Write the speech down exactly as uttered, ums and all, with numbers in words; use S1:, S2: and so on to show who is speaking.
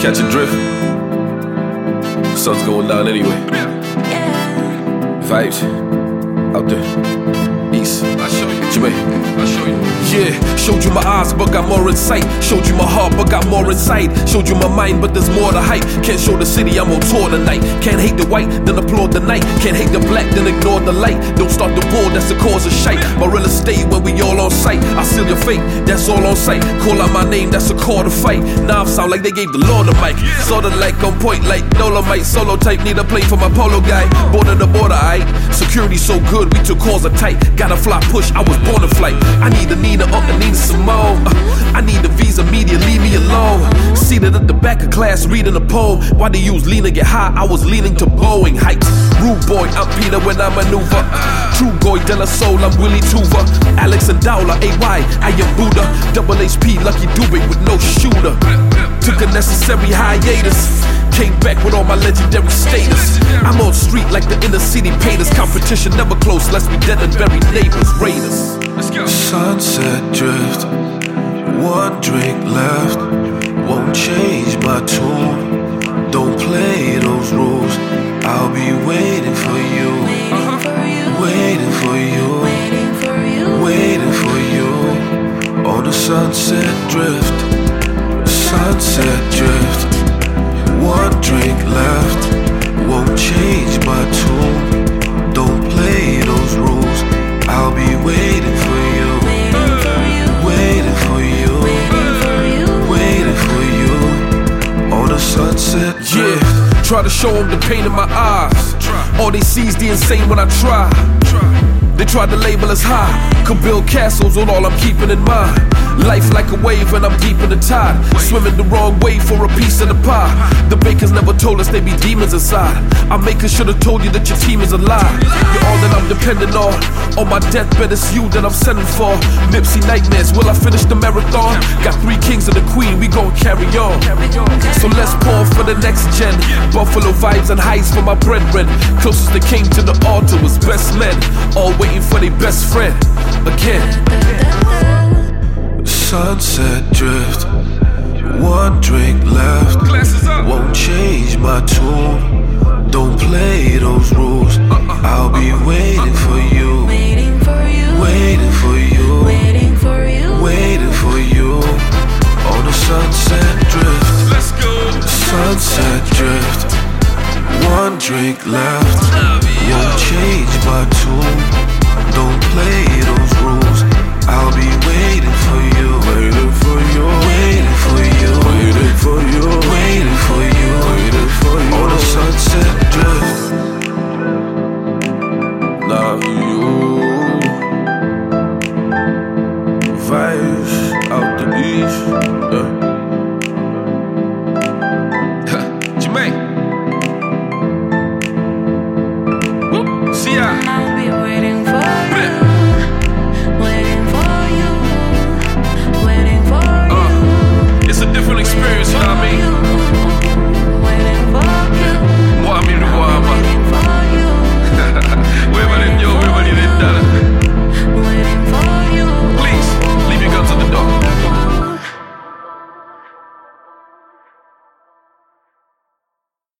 S1: Catch a drift. Sun's going down anyway. Vibes out there. East. I'll show you. Jamaica. I'll show you. Yeah, showed you my eyes, but got more insight. Showed you my heart, but got more inside. Showed you my mind, but there's more to hype. Can't show the city, I'm on tour tonight. Can't hate the white, then applaud the night. Can't hate the black, then ignore the light. Don't start the war, that's the cause of shite. My real estate when we all on sight. I seal your fate, that's all on sight. Call out my name, that's a call to fight. Now I sound like they gave the Lord a mic. Sorta like on point, like Dolomite. Solo type, need a plane for my polo guy. Border to border, aight. Security so good, we took calls are tight. Got a fly push, I was born to flight. I need a Nina up and Nina Simone. Uh, I need a visa media, leave me alone. Seated at the back of class, reading a poem. Why they use lean to get high? I was leaning to Boeing heights. Rude boy, I'm Peter when I maneuver. True boy, De La Soul, I'm Willie Tuva. Alex and Dowler, A Y, I am Buddha. Double H P, Lucky Dubé with no shooter. Took a necessary hiatus. Came back with all my legendary status. I'm on street like the inner city painters. Competition never close, lest we dead and buried neighbors. Raiders.
S2: Sunset drift, one drink left. Won't change my tune. Don't play those rules. I'll be waiting for you, waiting for you, waiting for you. On the sunset drift, sunset drift. One drink left, won't change my tune. Don't play those rules. I'll be waiting for you, waiting for you, waiting for you. On the sunset drift.
S1: Yeah, try to show them the pain in my eyes. All they see is the insane when I try. They tried to label us high. Could build castles on all I'm keeping in mind. Life like a wave and I'm deep in the tide. Swimming the wrong way for a piece of the pie. The bakers never told us they be demons inside. Our makers should've told you that your team is a lie. You're all that I'm depending on. On my deathbed it's you that I'm sending for. Nipsey nightmares, will I finish the marathon? Got three kings and a queen, we gon' carry on. So let's pour for the next gen. Buffalo vibes and heights for my brethren. Closest they came to the altar was best men. All waiting for their best friend again.
S2: Sunset drift, one drink left. Won't change my tune. Don't play those rules. I'll be waiting for you, waiting for you, waiting for you, waiting for you. On the sunset drift,
S1: Let's go.
S2: sunset drift. One drink left. Won't change my tune. Don't play those rules. I'll be waiting for you, waiting for you, waiting for you, waiting for you, waiting for you, waiting for you. On the sunset drift.
S1: Nah, you